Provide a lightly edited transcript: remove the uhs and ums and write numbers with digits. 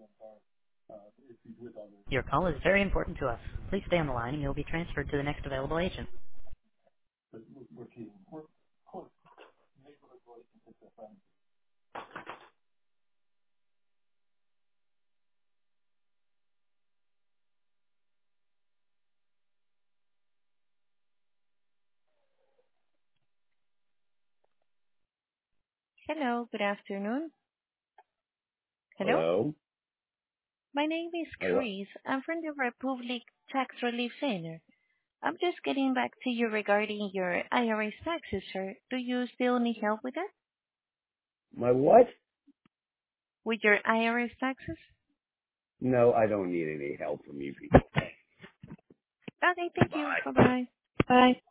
Your call is very important to us. Please stay on the line and you'll be transferred to the next available agent. Hello, good afternoon. Hello, Hello? my name is Hello? Chris. I'm from the Republic Tax Relief Center. I'm just getting back to you regarding your IRS taxes, sir. Do you still need help with that? My what? With your IRS taxes? No, I don't need any help from you people. Okay, thank you. Bye. Bye-bye. Bye.